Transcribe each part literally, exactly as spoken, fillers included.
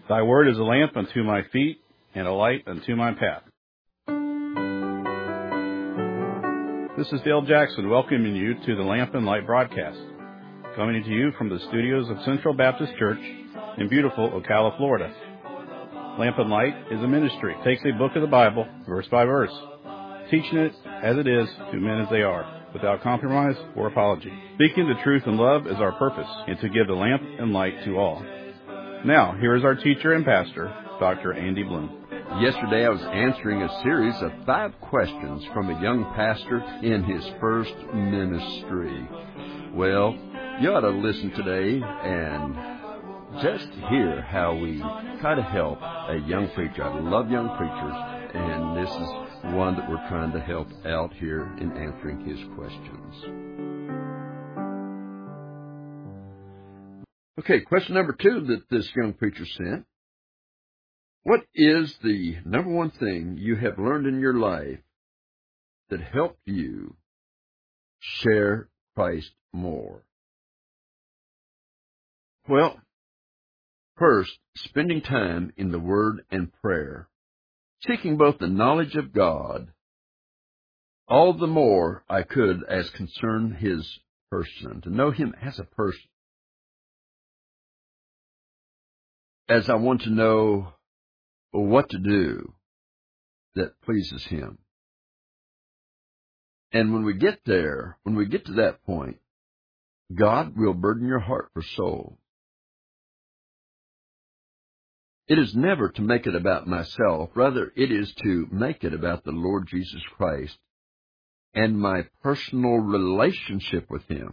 Thy word is a lamp unto my feet and a light unto my path. This is Dale Jackson welcoming you to the Lamp and Light broadcast, coming to you from the studios of Central Baptist Church in beautiful Ocala, Florida. Lamp and Light is a ministry. It takes a book of the Bible, verse by verse, teaching it as it is to men as they are, without compromise or apology. Speaking the truth in love is our purpose, and to give the lamp and light to all. Now, here is our teacher and pastor, Doctor Andy Bloom. Yesterday I was answering a series of five questions from a young pastor in his first ministry. Well, you ought to listen today and just hear how we try to help a young preacher. I love young preachers, and this is one that we're trying to help out here in answering his questions. Okay, question number two that this young preacher sent. What is the number one thing you have learned in your life that helped you share Christ more? Well, first, spending time in the Word and prayer, seeking both the knowledge of God, all the more I could as concern His person, to know Him as a person, as I want to know what to do that pleases Him. And when we get there, when we get to that point, God will burden your heart for soul. It is never to make it about myself. Rather, it is to make it about the Lord Jesus Christ and my personal relationship with Him.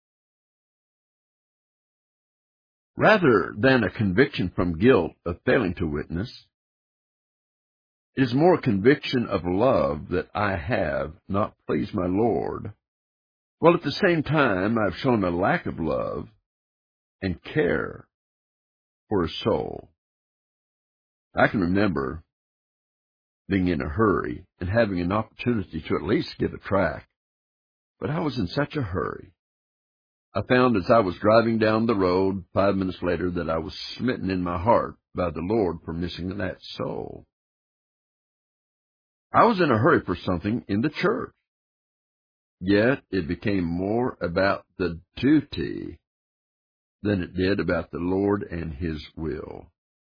Rather than a conviction from guilt of failing to witness, it is more a conviction of love that I have not pleased my Lord, while at the same time I've shown a lack of love and care for His soul. I can remember being in a hurry and having an opportunity to at least give a tract, but I was in such a hurry. I found as I was driving down the road five minutes later that I was smitten in my heart by the Lord for missing that soul. I was in a hurry for something in the church, yet it became more about the duty than it did about the Lord and His will.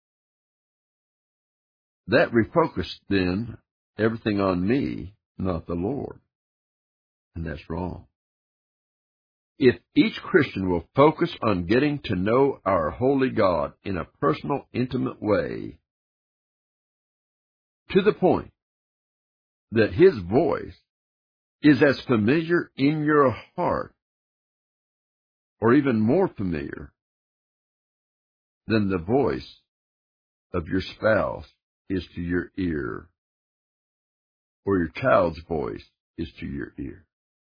That refocused then everything on me, not the Lord, and that's wrong. If each Christian will focus on getting to know our holy God in a personal, intimate way, to the point that His voice is as familiar in your heart, or even more familiar than the voice of your spouse is to your ear, or your child's voice is to your ear.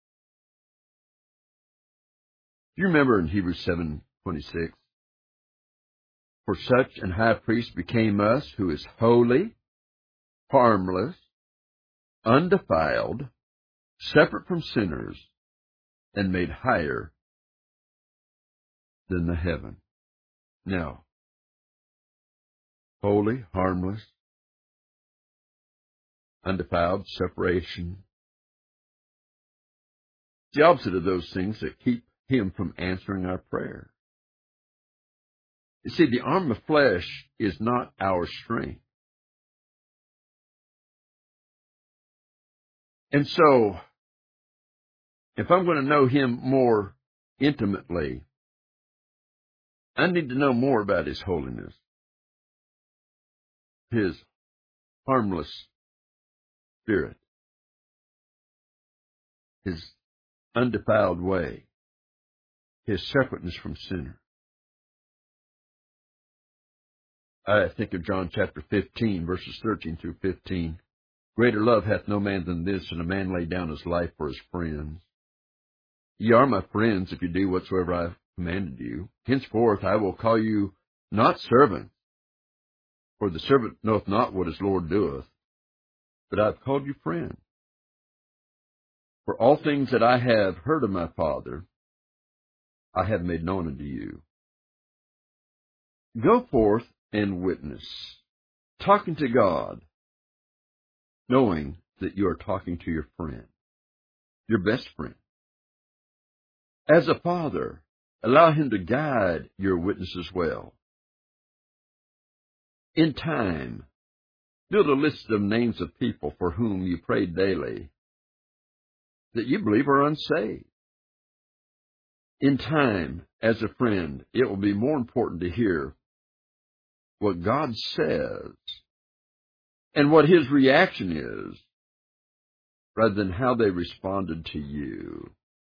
Do you remember in Hebrews seven twenty-six? For such an high priest became us, who is holy, harmless, undefiled, separate from sinners, and made higher than the heaven. Now, holy, harmless, undefiled, separation. It's the opposite of those things that keep Him from answering our prayer. You see, the arm of flesh is not our strength. And so, if I'm going to know Him more intimately, I need to know more about His holiness, His harmless spirit, His undefiled way, His separateness from sinner. I think of John chapter fifteen, verses thirteen through fifteen. Greater love hath no man than this, and a man lay down his life for his friends. Ye are my friends, if you do whatsoever I have commanded you. Henceforth I will call you not servants, for the servant knoweth not what his Lord doeth, but I have called you friends. For all things that I have heard of my Father, I have made known unto you. Go forth and witness, talking to God, knowing that you are talking to your friend, your best friend. As a father, allow him to guide your witness as well. In time, build a list of names of people for whom you pray daily that you believe are unsaved. In time, as a friend, it will be more important to hear what God says and what His reaction is rather than how they responded to you.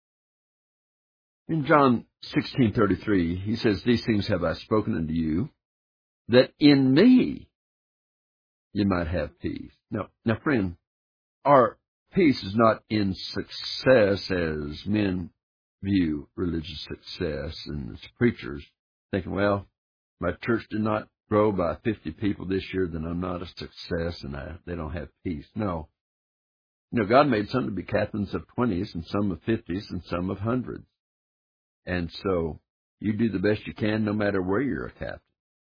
In John sixteen thirty-three, He says, "These things have I spoken unto you, that in me you might have peace." Now, now, friend, our peace is not in success as men view religious success, and as preachers thinking, well, my church did not grow by fifty people this year, then I'm not a success, and I, they don't have peace. No. You know, God made some to be captains of twenties, and some of fifties, and some of hundreds. And so you do the best you can no matter where you're a captain.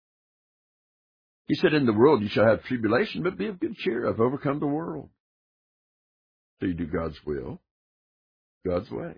He said, "In the world you shall have tribulation, but be of good cheer. I've overcome the world." So you do God's will, God's way.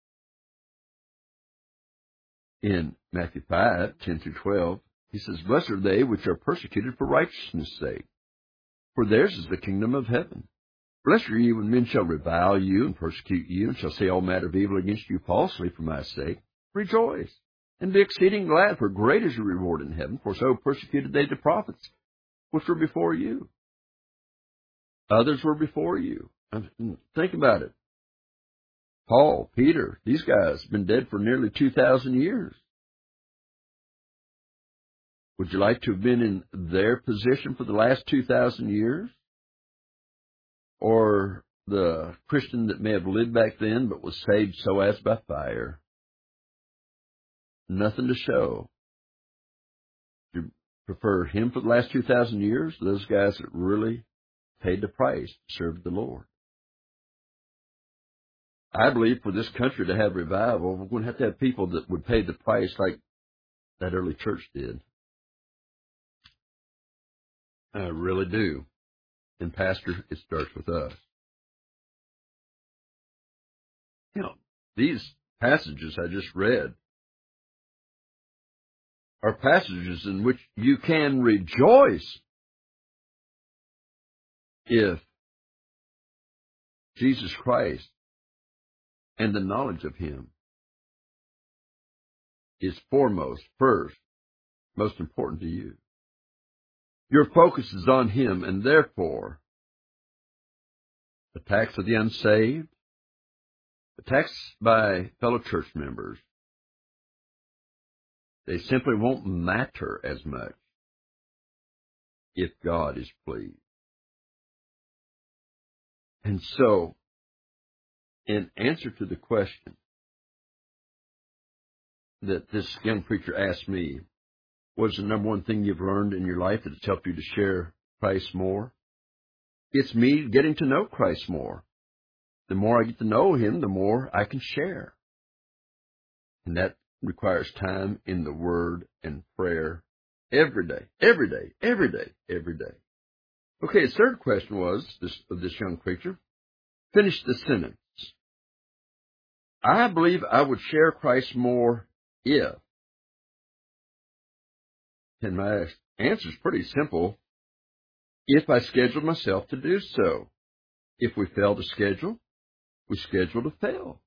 In Matthew five, ten through twelve, He says, "Blessed are they which are persecuted for righteousness' sake, for theirs is the kingdom of heaven. Blessed are you when men shall revile you and persecute you, and shall say all manner of evil against you falsely for my sake. Rejoice, and be exceeding glad, for great is your reward in heaven, for so persecuted they the prophets which were before you." Others were before you. Think about it. Paul, Peter, these guys have been dead for nearly two thousand years. Would you like to have been in their position for the last two thousand years? Or the Christian that may have lived back then but was saved so as by fire? Nothing to show. Do you prefer him for the last two thousand years, or those guys that really paid the price to serve the Lord? I believe for this country to have revival, we're going to have to have people that would pay the price like that early church did. I really do. And Pastor, it starts with us. You know, these passages I just read are passages in which you can rejoice if Jesus Christ and the knowledge of Him is foremost, first, most important to you. Your focus is on Him, and therefore, attacks of the unsaved, attacks by fellow church members, they simply won't matter as much if God is pleased. And so, in answer to the question that this young preacher asked me, what's the number one thing you've learned in your life that has helped you to share Christ more? It's me getting to know Christ more. The more I get to know Him, the more I can share. And that requires time in the Word and prayer every day, every day, every day, every day. Okay, his third question was, this, of this young preacher, finish the sentence. I believe I would share Christ more if. And my answer is pretty simple. If I scheduled myself to do so. If we fail to schedule, we schedule to fail.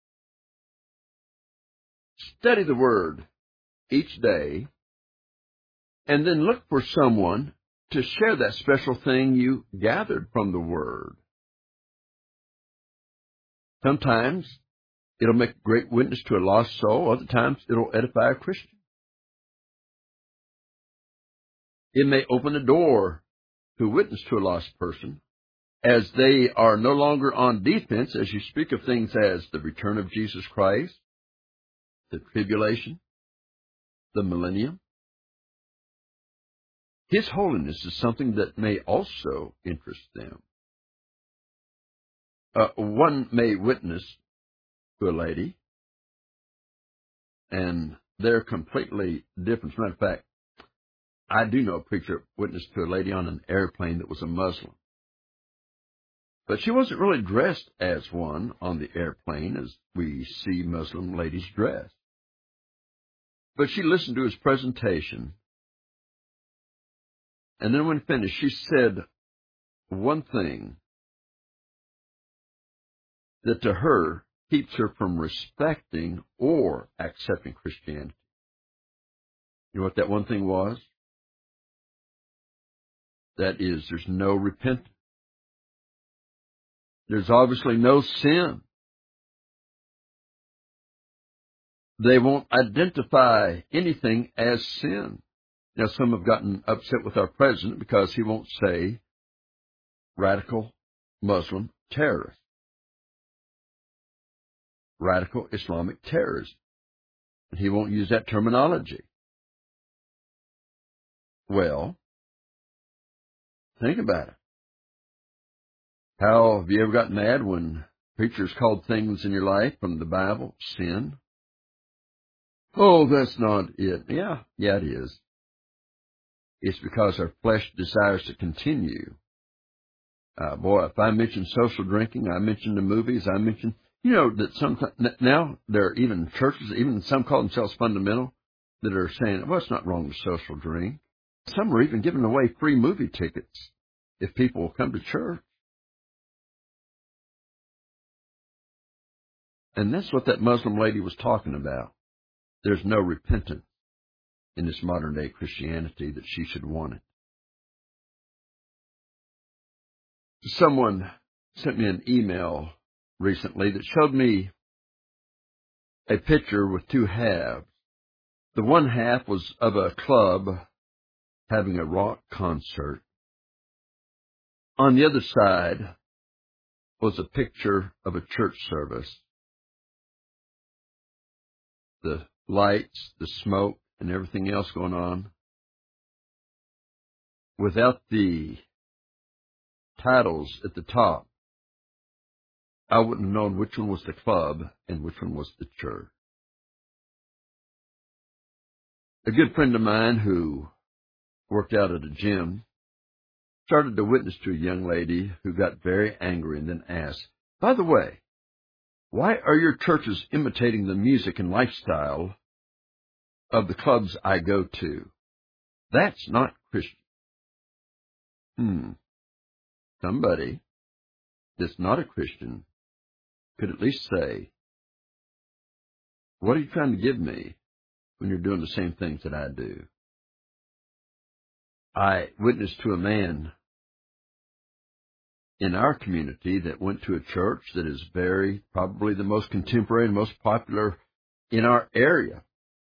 Study the Word each day, and then look for someone to share that special thing you gathered from the Word. Sometimes it'll make a great witness to a lost soul. Other times it'll edify a Christian. It may open a door to witness to a lost person, as they are no longer on defense as you speak of things as the return of Jesus Christ, the tribulation, the millennium. His holiness is something that may also interest them. Uh, one may witness to a lady, and they're completely different. As a matter of fact, I do know a preacher witnessed to a lady on an airplane that was a Muslim. But she wasn't really dressed as one on the airplane as we see Muslim ladies dressed. But she listened to his presentation, and then when finished, she said one thing that to her keeps her from respecting or accepting Christianity. You know what that one thing was? That is, there's no repentance. There's obviously no sin. They won't identify anything as sin. Now, some have gotten upset with our president because he won't say radical Muslim terrorist, radical Islamic terrorism, and he won't use that terminology. Well, think about it. How have you ever gotten mad when preachers called things in your life from the Bible sin? Oh, that's not it. Yeah, yeah, it is. It's because our flesh desires to continue. Uh, boy, if I mention social drinking, I mention the movies, I mention, you know, that some, now there are even churches, even some call themselves fundamental, that are saying, well, it's not wrong to social drink. Some are even giving away free movie tickets if people will come to church. And that's what that Muslim lady was talking about. There's no repentance in this modern-day Christianity that she should want it. Someone sent me an email recently that showed me a picture with two halves. The one half was of a club having a rock concert. On the other side was a picture of a church service. The lights, the smoke, and everything else going on. Without the titles at the top, I wouldn't have known which one was the club and which one was the church. A good friend of mine who worked out at a gym started to witness to a young lady who got very angry and then asked, by the way, why are your churches imitating the music and lifestyle of the clubs I go to? That's not Christian. Hmm. Somebody that's not a Christian could at least say, what are you trying to give me when you're doing the same things that I do? I witnessed to a man in our community that went to a church that is very, probably the most contemporary and most popular in our area.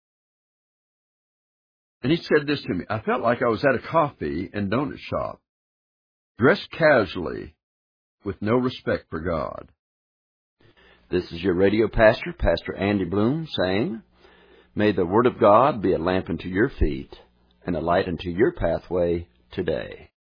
And he said this to me, I felt like I was at a coffee and donut shop, dressed casually with no respect for God. This is your radio pastor, Pastor Andy Bloom, saying, may the Word of God be a lamp unto your feet and a light unto your pathway today.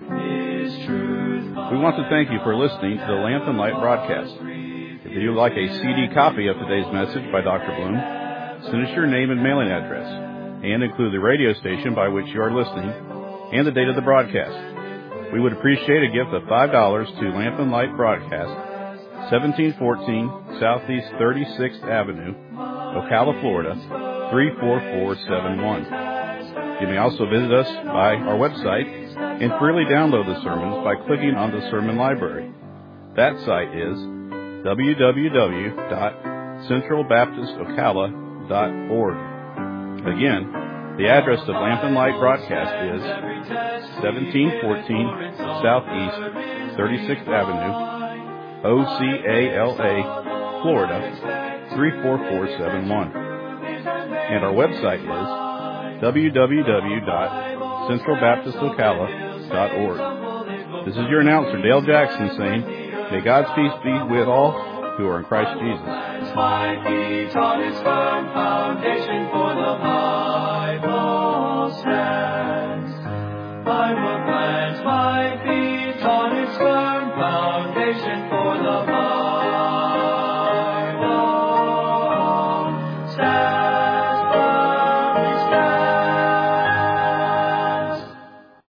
We want to thank you for listening to the Lamp and Light broadcast. If you'd like a C D copy of today's message by Doctor Bloom, send us your name and mailing address, and include the radio station by which you are listening and the date of the broadcast. We would appreciate a gift of five dollars to Lamp and Light Broadcast, seventeen fourteen Southeast thirty-sixth Avenue, Ocala, Florida, three four four seven one. You may also visit us by our website and freely download the sermons by clicking on the Sermon Library. That site is w w w dot central baptist ocala dot org. Again, the address of Lamp and Light Broadcast is seventeen fourteen Southeast thirty-sixth Avenue, O C A L A, Florida, three four four seven one. And our website is w w w dot central baptist ocala dot org. This is your announcer, Dale Jackson, saying, may God's peace be with all who are in Christ Jesus. My feet on his firm foundation, for the Bible stands. I will